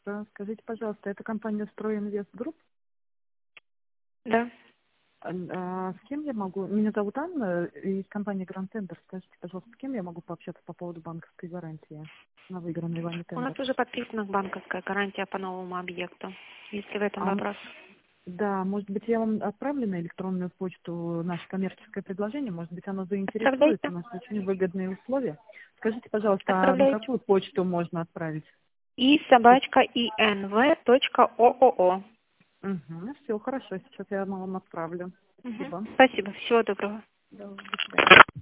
Да, скажите, пожалуйста, это компания «Стройинвест Групп»? Да. С кем я могу... Меня зовут Анна из компании «Гранд Тендер». Скажите, пожалуйста, с кем я могу пообщаться по поводу банковской гарантии на выигранный вами У нас тендер? уже подписана банковская гарантия по новому объекту. Если в этом А, вопрос. да, может быть, я вам отправлю на электронную почту наше коммерческое предложение. Может быть, оно заинтересует. У Отправляйте. нас очень выгодные условия. Скажите, пожалуйста, а на Отправляйте. какую почту можно отправить? и@inv.oo. Угу, все хорошо. Сейчас я вам отправлю. Мгм. Спасибо. Спасибо. Всего доброго. Да, до свидания.